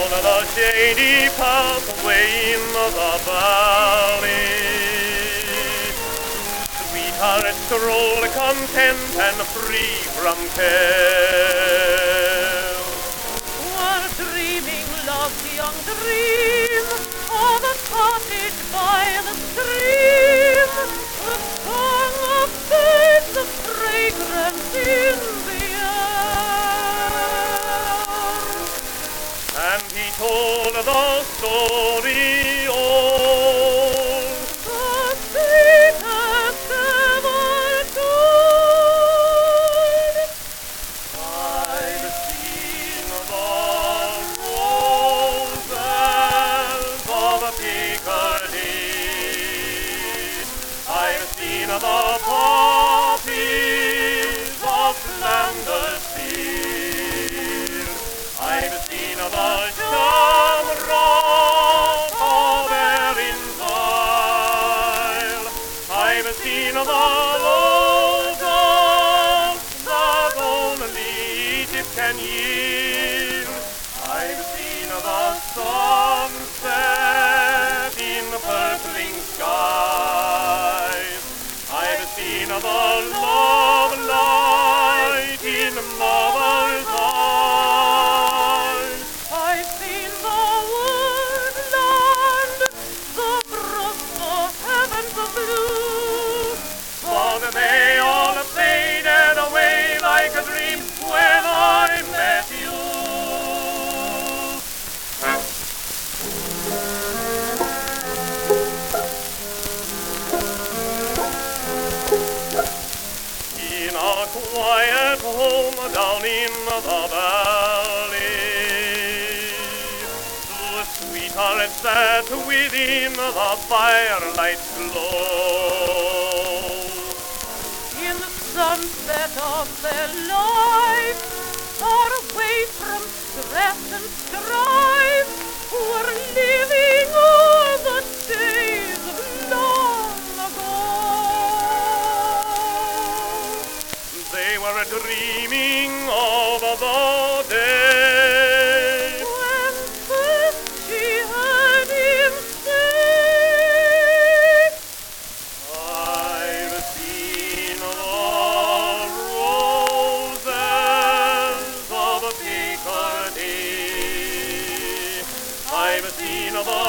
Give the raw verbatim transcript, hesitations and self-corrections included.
the shady pathway in the valley. Sweetheart stroll content and free from care. While dreaming love's young dream of a cottage by the stream, the song of birds, the fragrance in the air. And he told the story old, the sweetest ever told. I've seen the roses of Picardy, I've seen the poppies of Flanders field, I've seen the shamrock of Erin's Isle, I've seen the roses that only Egypt can yield, I've seen the sunset in purpling skies, I've seen the love light in mother's eyes. I've seen the woodland, the brooks, the heavens of blue, But they all faded away like a dream when I met you. In a quiet home down in the valley, the sweetheart sat within the firelight's glow. in the sunset of their life, far away from stress and strife, were living all the days of long ago. They were dreaming of the day When first she heard him say, I've seen the roses of Picardy, I've seen the